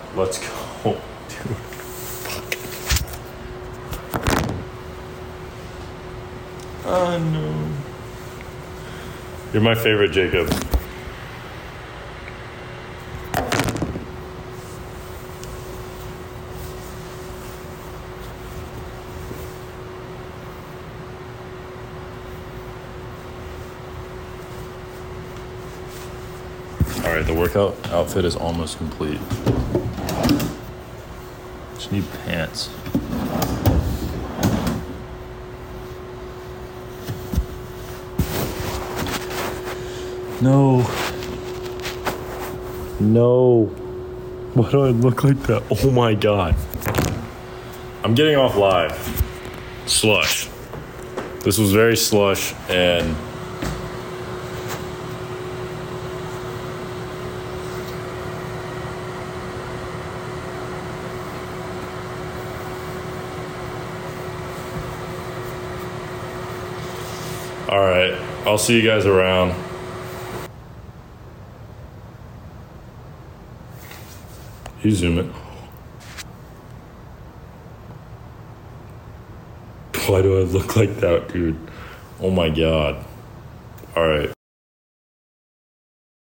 Let's go. Dude. Fuck. Oh no. You're my favorite, Jacob. All right, the workout outfit is almost complete. Just need pants. No. No. Why do I look like that? Oh my God. I'm getting off live. Slush. This was very slush and all right, I'll see you guys around. You zoom it. Why do I look like that, dude? Oh my God. All right.